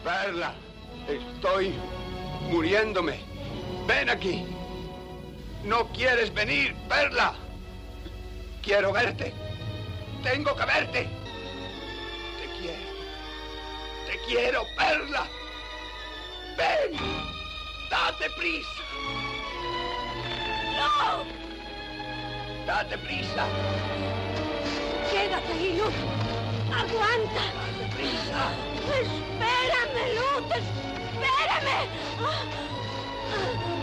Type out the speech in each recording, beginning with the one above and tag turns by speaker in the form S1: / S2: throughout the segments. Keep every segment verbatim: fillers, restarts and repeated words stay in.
S1: Perla, estoy muriéndome. Ven aquí. ¿No quieres venir, Perla? Quiero verte. Tengo que verte. Te quiero. Te quiero, Perla. Ven. Date prisa.
S2: ¡No!
S1: Date prisa.
S2: Quédate ahí, Luz. Aguanta.
S1: Date prisa.
S2: Espérame, Luz. Espérame. ¡Luz!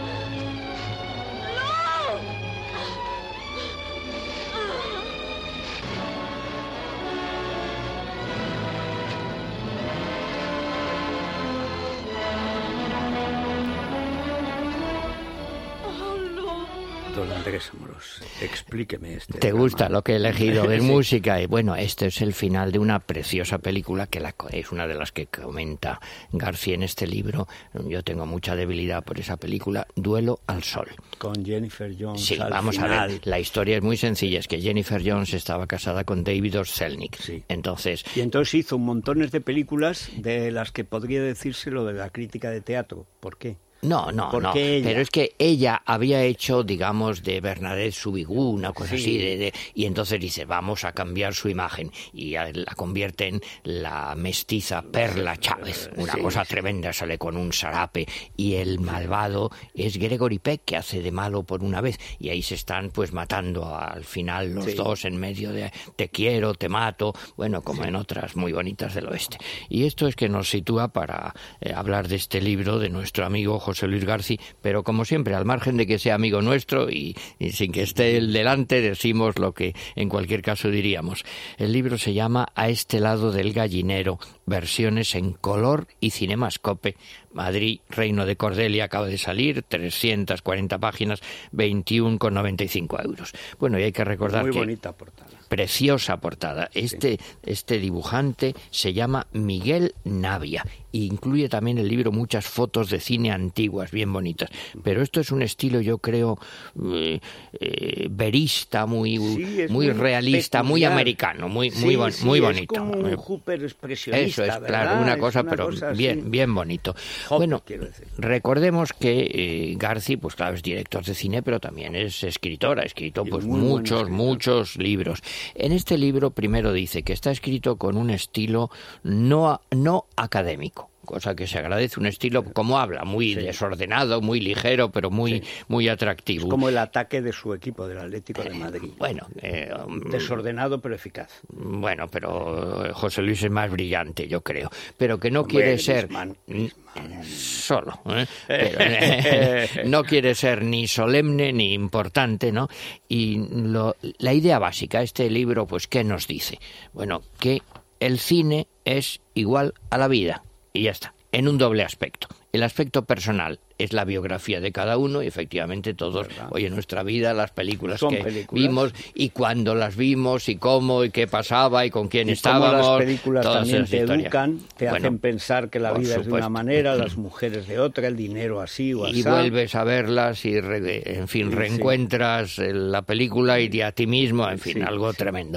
S3: Don Andrés Amorós, explíqueme este
S4: ¿Te
S3: drama.
S4: gusta lo que he elegido de
S3: Sí.
S4: música? Y bueno, este es el final de una preciosa película que la, es una de las que comenta García en este libro. Yo tengo mucha debilidad por esa película, Duelo al Sol.
S3: Con Jennifer Jones
S4: Sí,
S3: al
S4: vamos
S3: final.
S4: a ver, la historia es muy sencilla, es que Jennifer Jones estaba casada con David O. Selznick.
S3: Sí.
S4: Entonces,
S3: Y entonces hizo montones de películas de las que podría decirse lo de la crítica de teatro. ¿Por qué?
S4: No, no,
S3: ¿Por
S4: no,
S3: qué ella?
S4: pero es que ella había hecho, digamos, de Bernadette Soubirous, una cosa
S3: Sí.
S4: así, de, de- y entonces dice, vamos a cambiar su imagen, y a- la convierte en la mestiza Perla Chávez, una
S3: Sí,
S4: cosa
S3: sí.
S4: tremenda, sale con un sarape, y el malvado es Gregory Peck, que hace de malo por una vez, y ahí se están pues matando al final los
S3: Sí.
S4: dos en medio de te quiero, te mato, bueno, como en otras muy bonitas del oeste. Y esto es que nos sitúa para eh, hablar de este libro de nuestro amigo José Luis García, pero como siempre, al margen de que sea amigo nuestro y, y sin que esté él delante, decimos lo que en cualquier caso diríamos. El libro se llama A este lado del gallinero, versiones en color y cinemascope. Madrid, Reino de Cordelia, acaba de salir, trescientas cuarenta páginas, veintiuno con noventa y cinco euros. Bueno, y hay que recordar
S3: Muy
S4: que...
S3: bonita portada.
S4: Preciosa portada. Este, este dibujante se llama Miguel Navia e incluye también el libro muchas fotos de cine antiguas, bien bonitas. Pero esto es un estilo, yo creo, eh, eh, verista, muy,
S3: Sí, es
S4: muy
S3: muy
S4: realista, muy
S3: peculiar.
S4: americano, muy,
S3: Sí,
S4: muy, bon-
S3: sí,
S4: muy
S3: es
S4: bonito.
S3: como un Hooper expresionista,
S4: Eso es,
S3: ¿verdad?
S4: claro, una
S3: Es
S4: cosa,
S3: una
S4: pero
S3: cosa así.
S4: bien, bien bonito.
S3: Hopper,
S4: bueno,
S3: quiero decir.
S4: recordemos que eh, García, pues claro, es director de cine, pero también es escritor, ha escrito
S3: Y
S4: pues
S3: muy buen
S4: muchos,
S3: escritor.
S4: muchos libros. En este libro primero dice que está escrito con un estilo no, no académico, cosa que se agradece, un estilo como habla, muy
S3: Sí.
S4: desordenado, muy ligero, pero muy,
S3: Sí.
S4: muy
S3: Es
S4: atractivo.
S3: como el ataque de su equipo, del Atlético de Madrid.
S4: Bueno, eh,
S3: Desordenado pero eficaz.
S4: bueno, pero eh, José Luis es más brillante, yo creo. Pero que no
S3: Hombre,
S4: quiere ser
S3: Griezmann,
S4: mm, solo, ¿eh? Pero, eh, no quiere ser ni solemne ni importante, ¿no? Y lo- la idea básica, este libro, pues, ¿qué nos dice? Bueno, que el cine es igual a la vida, y ya está, en un doble aspecto. El aspecto personal es la biografía de cada uno y efectivamente todos,
S3: ¿verdad?
S4: oye, en nuestra vida, las películas
S3: Son
S4: que
S3: películas.
S4: vimos y cuándo las vimos y cómo y qué pasaba y con quién
S3: Y cómo
S4: estábamos.
S3: las películas
S4: todas
S3: también
S4: esas
S3: te
S4: historias.
S3: educan, te
S4: Bueno,
S3: hacen pensar que la
S4: por
S3: vida es de
S4: supuesto.
S3: una manera, las mujeres de otra, el dinero así o así.
S4: Y vuelves a verlas y, re- en fin,
S3: Sí, sí.
S4: reencuentras eh, la película y a ti mismo, en fin,
S3: Sí,
S4: algo
S3: sí.
S4: tremendo.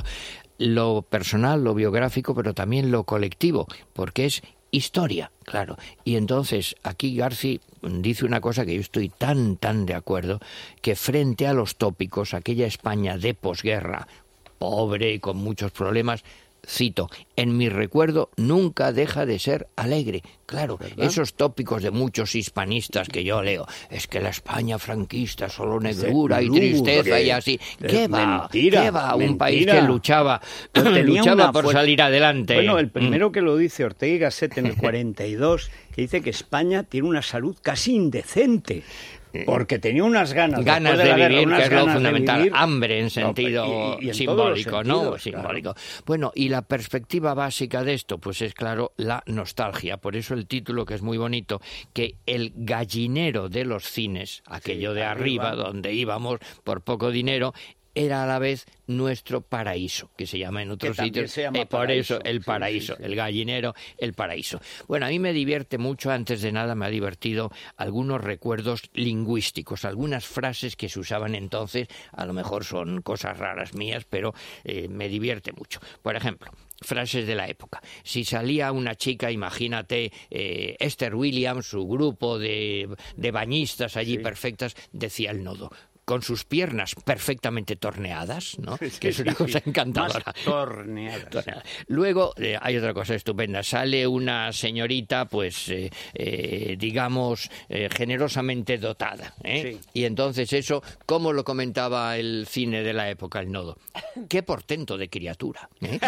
S4: Lo personal, lo biográfico, pero también lo colectivo, porque es historia, claro. Y entonces aquí García dice una cosa que yo estoy tan, tan de acuerdo, que frente a los tópicos, aquella España de posguerra, pobre y con muchos problemas, cito, en mi recuerdo nunca deja de ser alegre. Claro, esos tópicos de muchos hispanistas que yo leo, es que la España franquista, solo negrura y
S3: lúgubre.
S4: tristeza y así. ¿Qué
S3: Es
S4: va?
S3: mentira,
S4: ¿Qué va? Un
S3: mentira.
S4: país que luchaba,
S3: Pero tenía
S4: luchaba
S3: una
S4: por
S3: fuer-
S4: salir adelante.
S3: Bueno, el
S4: Mm.
S3: primero que lo dice Ortega y Gasset en el cuarenta y dos, que dice que España tiene una salud casi indecente. Porque tenía unas ganas,
S4: ganas
S3: después
S4: de
S3: la guerra,
S4: vivir,
S3: unas
S4: que es lo
S3: ganas de
S4: fundamental,
S3: vivir.
S4: hambre en
S3: No,
S4: sentido
S3: y- y en todos los
S4: simbólico, ¿no?
S3: sentidos, claro.
S4: Simbólico. Bueno, y la perspectiva básica de esto, pues es claro, la nostalgia. Por eso el título, que es muy bonito, que el gallinero de los cines, aquello de arriba,
S3: arriba.
S4: donde íbamos por poco dinero, era a la vez nuestro paraíso, que se llama en otros sitios,
S3: se llama
S4: eh, por
S3: paraíso.
S4: eso el paraíso,
S3: sí, sí, sí.
S4: el gallinero, el paraíso. Bueno, a mí me divierte mucho, antes de nada me ha divertido algunos recuerdos lingüísticos, algunas frases que se usaban entonces, a lo mejor son cosas raras mías, pero eh, me divierte mucho. Por ejemplo, frases de la época. Si salía una chica, imagínate, eh, Esther Williams, su grupo de, de bañistas allí
S3: Sí.
S4: perfectas, decía el nodo, con sus piernas perfectamente torneadas, ¿no?
S3: Sí,
S4: Que es una
S3: sí,
S4: cosa
S3: sí.
S4: encantadora.
S3: Más torneadas.
S4: Torneada. Luego eh, hay otra cosa estupenda. Sale una señorita, pues, eh, eh, digamos, eh, generosamente dotada, ¿eh?
S3: Sí.
S4: Y entonces eso, ¿cómo lo comentaba el cine de la época, el nodo? ¡Qué portento de criatura! ¿eh?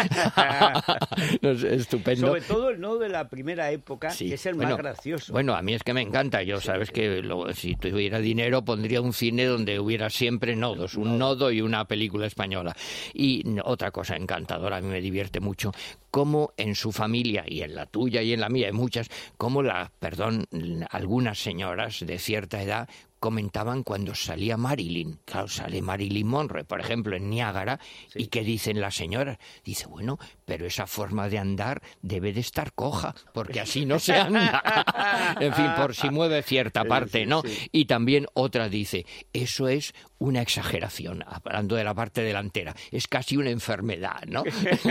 S4: No sé, estupendo.
S3: Sobre todo el nodo de la primera época,
S4: Sí.
S3: que es el
S4: Bueno,
S3: más gracioso.
S4: Bueno, a mí es que me encanta. Yo, sabes que lo- si tuviera dinero pondría un cine donde hubiera siempre nodos, un nodo y una película española. Y n- otra cosa encantadora, a mí me divierte mucho, cómo en su familia, y en la tuya y en la mía, hay muchas, cómo la, perdón, algunas señoras de cierta edad comentaban cuando salía Marilyn. Claro, sale Marilyn Monroe, por ejemplo, en Niágara, y ¿qué dicen las señoras? Dice, bueno, pero esa forma de andar debe de estar coja, porque así no se anda. En fin, por si mueve cierta parte, ¿no?
S3: Sí, sí.
S4: Y también otra dice, eso es una exageración, hablando de la parte delantera, es casi una enfermedad, ¿no?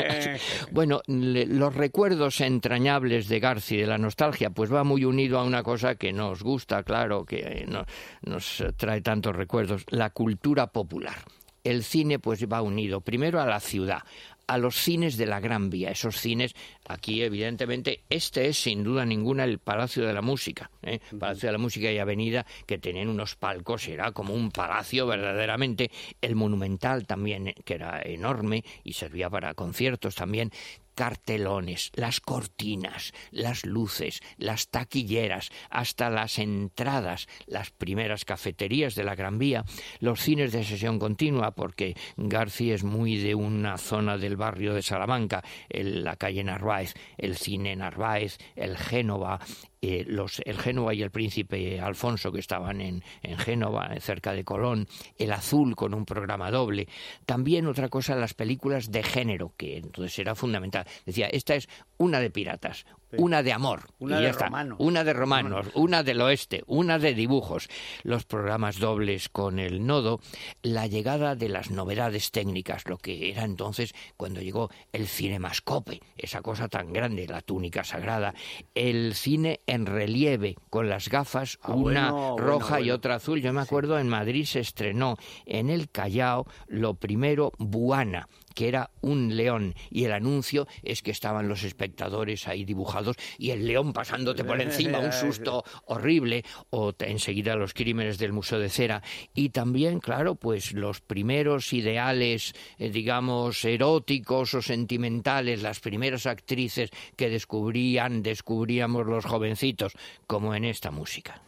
S4: Bueno, le- los recuerdos entrañables de Garci, de la nostalgia, pues va muy unido a una cosa que nos gusta, claro, que eh, no- nos trae tantos recuerdos, la cultura popular. El cine pues va unido primero a la ciudad, a los cines de la Gran Vía, esos cines, aquí evidentemente, este es sin duda ninguna el Palacio de la Música, ¿eh? Palacio de la Música y Avenida, que tenían unos palcos, era como un palacio verdaderamente, el Monumental también, que era enorme y servía para conciertos también, cartelones, las cortinas, las luces, las taquilleras, hasta las entradas, las primeras cafeterías de la Gran Vía, los cines de sesión continua, porque Garci es muy de una zona del barrio de Salamanca, el- la calle Narváez, el cine Narváez, el Génova, eh, los, el Génova y el Príncipe Alfonso, que estaban en, en Génova, eh, cerca de Colón, el Azul con un programa doble. También otra cosa, las películas de género, que entonces era fundamental. Decía, esta es una de piratas, una de amor,
S3: Una
S4: y ya
S3: de
S4: está.
S3: romanos.
S4: Una de romanos, una del oeste, una de dibujos, los programas dobles con el nodo, la llegada de las novedades técnicas, lo que era entonces cuando llegó el cinemascope, esa cosa tan grande, la túnica sagrada, el cine en relieve, con las gafas,
S3: Ah,
S4: una
S3: bueno,
S4: roja
S3: bueno,
S4: y
S3: bueno.
S4: otra azul. Yo me acuerdo, en Madrid se estrenó en el Callao lo primero Buana, que era un león, y el anuncio es que estaban los espectadores ahí dibujados y el león pasándote por encima, un susto horrible, o te- enseguida los crímenes del Museo de Cera, y también, claro, pues los primeros ideales, eh, digamos, eróticos o sentimentales, las primeras actrices que descubrían, descubríamos los jovencitos, como en esta música.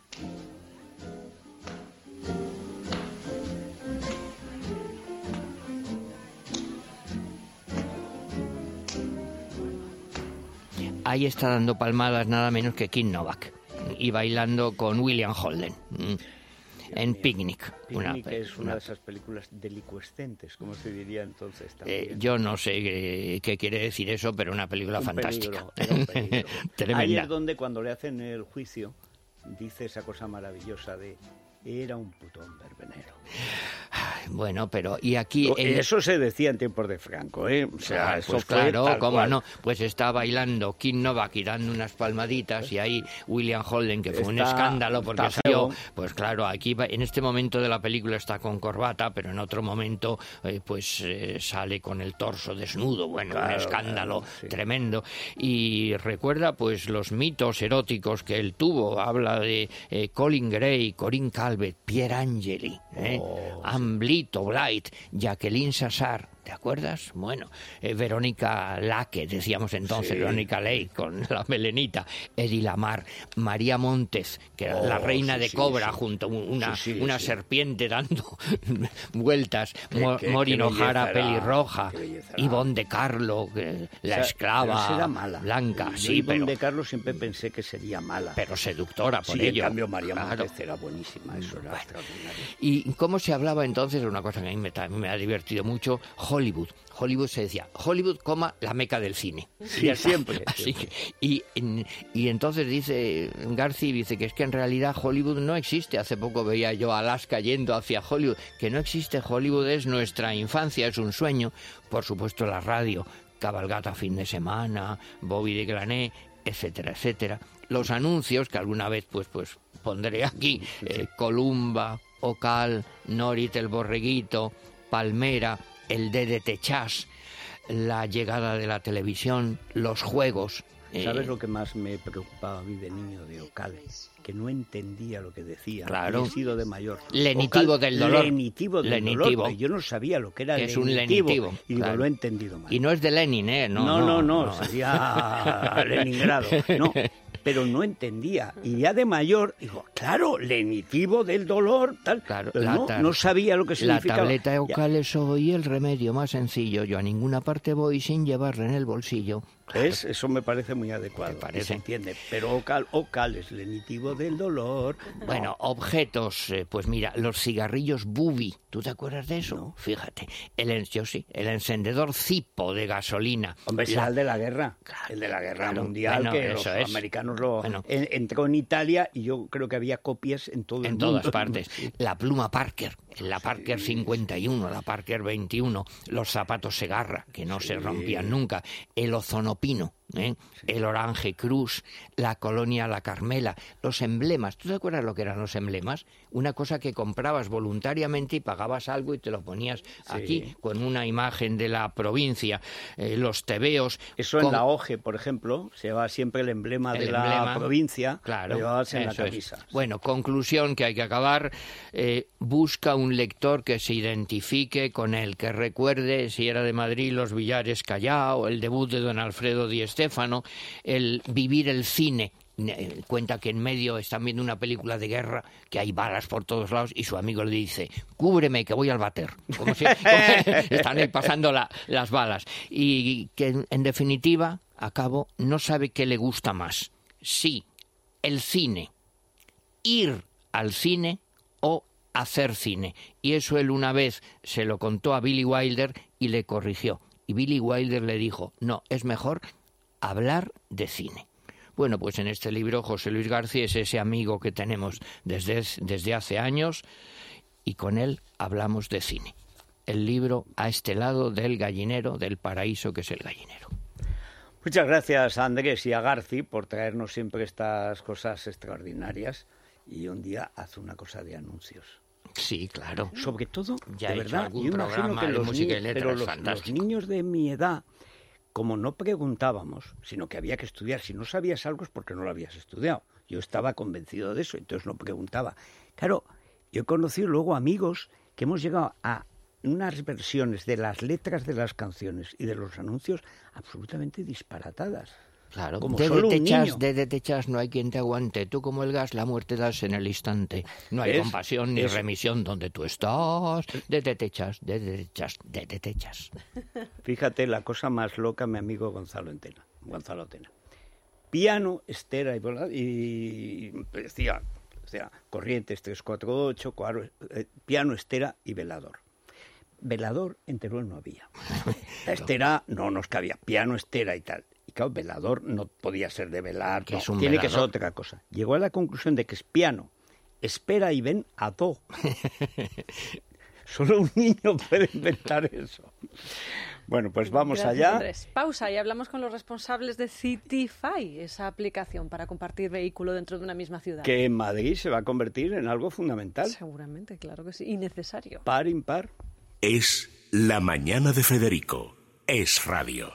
S4: Ahí está dando palmadas nada menos que Kim Novak y bailando con William Holden mm, en Picnic. una
S3: Picnic
S4: pe-
S3: es una
S4: una-
S3: de esas películas delicuescentes, como se diría entonces
S4: eh,
S3: también.
S4: yo no sé qué, qué quiere decir eso, pero una película
S3: Un
S4: fantástica.
S3: peligro, era un peligro. Ahí
S4: Tremenda.
S3: es donde cuando le hacen el juicio dice esa cosa maravillosa de era un putón verbenero.
S4: Bueno, pero y aquí en-
S3: Eso se decía en tiempos de Franco, ¿eh? O sea,
S4: Ah,
S3: eso
S4: pues
S3: fue
S4: claro,
S3: tal
S4: cómo
S3: cual.
S4: no, pues está bailando Kim Novak y dando unas palmaditas, y ahí William Holden, que fue un
S3: Está-
S4: escándalo porque
S3: está
S4: salió,
S3: feo.
S4: pues claro, aquí va- en este momento de la película está con corbata, pero en otro momento eh, pues eh, sale con el torso desnudo, bueno, un
S3: Claro,
S4: escándalo
S3: claro, sí.
S4: tremendo, y recuerda pues los mitos eróticos que él tuvo, habla de eh, Colin Gray, Corinne Calvet, Pierangeli, eh,
S3: Oh,
S4: Amblito Blight, Jacqueline Sassar, ¿te acuerdas? Bueno, eh, Verónica Laque, decíamos entonces, sí. Verónica Ley, con la melenita, Eddie Lamar, María Montes, que era oh, la reina sí, de Cobra, sí, junto a una, sí, sí, una sí. serpiente dando vueltas, Mo, qué, Maureen O'Hara, pelirroja, Ivonne de Carlo, que, la o sea, esclava
S3: era mala.
S4: blanca,
S3: Yo
S4: sí,
S3: Ivonne
S4: pero...
S3: de Carlo siempre pensé que sería mala.
S4: Pero seductora, por
S3: sí,
S4: ello.
S3: En cambio, María
S4: claro.
S3: Montes era buenísima, eso era
S4: bueno.
S3: extraordinario.
S4: ¿Y cómo se hablaba entonces? Una cosa que a mí me, me ha divertido mucho, Hollywood. Hollywood se decía, Hollywood, coma, la meca del cine.
S3: Sí, y siempre.
S4: Así
S3: siempre.
S4: Que, y, y entonces dice Garci, dice que es que en realidad Hollywood no existe. Hace poco veía yo a Alaska yendo hacia Hollywood. Que no existe, Hollywood es nuestra infancia, es un sueño. Por supuesto la radio, Cabalgata fin de semana, Bobby de Grané, etcétera, etcétera. Los anuncios que alguna vez pues pues pondré aquí, eh, Columba, Ocal, Norit el Borreguito, Palmera, el D D T Chas, la llegada de la televisión, los juegos.
S3: ¿Sabes eh... lo que más me preocupaba a mí de niño de Ocal? Que no entendía lo que decía.
S4: Claro.
S3: He sido de mayor.
S4: Lenitivo
S3: Ocal,
S4: del dolor.
S3: Lenitivo del
S4: lenitivo.
S3: dolor. Yo no sabía lo que era
S4: que
S3: lenitivo.
S4: Es un lenitivo.
S3: Y digo,
S4: claro.
S3: lo he entendido mal.
S4: Y no es de Lenin, ¿eh? No,
S3: no, no, no,
S4: no.
S3: sería Leningrado. No, pero no entendía. Y ya de mayor, digo, claro, lenitivo del dolor, tal.
S4: Claro,
S3: pero no, no sabía lo que significaba.
S4: La tableta Eucal es hoy el remedio más sencillo. Yo a ninguna parte voy sin llevarla en el bolsillo. Claro.
S3: ¿Ves? Eso me parece muy adecuado.
S4: Parece?
S3: Se entiende. Pero Ocal, Ocal es lenitivo del dolor.
S4: Bueno, objetos, eh, pues mira, los cigarrillos Bubi. ¿Tú te acuerdas de eso?
S3: No.
S4: Fíjate. El, yo sí, el encendedor Zippo de gasolina.
S3: Hombre,
S4: la...
S3: el de la guerra.
S4: Claro,
S3: el de la guerra
S4: claro,
S3: mundial,
S4: bueno,
S3: que los
S4: es.
S3: americanos lo...
S4: Bueno.
S3: En, entró en Italia y yo creo que había copias en todo el
S4: en
S3: mundo.
S4: En todas partes. La pluma Parker, la Parker sí, cincuenta y uno, la Parker veintiuno, los zapatos Segarra, que no sí. se rompían nunca, el ozonopino. ¿Eh? Sí. El Orange Cruz, la Colonia La Carmela, los emblemas. ¿Tú te acuerdas lo que eran los emblemas? Una cosa que comprabas voluntariamente y pagabas algo y te lo ponías sí. aquí con una imagen de la provincia. Eh, los tebeos.
S3: Eso con... en la O G E, por ejemplo, se llevaba siempre el emblema el de emblema, la provincia.
S4: Claro.
S3: Lo llevabas en la camisa.
S4: Es. Bueno, conclusión que hay que acabar. Eh, busca un lector que se identifique con él, que recuerde si era de Madrid Los Villares Callao, el debut de don Alfredo Di Stéfano, el vivir el cine. Cuenta que en medio están viendo una película de guerra, que hay balas por todos lados, y su amigo le dice, cúbreme que voy al váter. Como si como están ahí pasando la, las balas. Y que en definitiva, a cabo, no sabe qué le gusta más. Sí, el cine, ir al cine o hacer cine. Y eso él una vez se lo contó a Billy Wilder y le corrigió. Y Billy Wilder le dijo, no, es mejor hablar de cine. Bueno, pues en este libro José Luis García es ese amigo que tenemos desde, desde hace años y con él hablamos de cine. El libro A este lado del gallinero, del paraíso que es el gallinero.
S3: Muchas gracias a Andrés y a Garci por traernos siempre estas cosas extraordinarias y un día haz una cosa de anuncios.
S4: Sí, claro.
S3: Sobre todo,
S4: ya
S3: de verdad, yo imagino que los, ni- pero los, los niños de mi edad, como no preguntábamos, sino que había que estudiar, si no sabías algo es porque no lo habías estudiado. Yo estaba convencido de eso, entonces no preguntaba. Claro, yo he conocido luego amigos que hemos llegado a unas versiones de las letras de las canciones y de los anuncios absolutamente disparatadas.
S4: Claro,
S3: como
S4: de
S3: solo un
S4: detechas,
S3: niño.
S4: de detechas, no hay quien te aguante. Tú como el gas, la muerte das en el instante. No hay
S3: ¿Es?
S4: compasión ni
S3: ¿Es?
S4: remisión donde tú estás. De detechas, de detechas, de detechas.
S3: Fíjate la cosa más loca, mi amigo Gonzalo Entena, Gonzalo Tena. Piano, estera y, y decía, decía corrientes tres cuatro ocho, cuadro, eh, piano, estera y velador. Velador en Teruel no había. La estera no nos cabía, piano, estera y tal. Y claro, velador no podía ser de velar, no,
S4: es un
S3: tiene
S4: velador?
S3: que ser otra cosa. Llegó a la conclusión de que es piano, espera y ven a do. Solo un niño puede inventar eso. Bueno, pues vamos
S5: Gracias,
S3: allá.
S5: Andrés. Pausa y hablamos con los responsables de Citify, esa aplicación para compartir vehículo dentro de una misma ciudad.
S3: Que en Madrid se va a convertir en algo fundamental.
S5: Seguramente, claro que sí, y necesario.
S3: Par, impar.
S6: Es La Mañana de Federico. Es radio.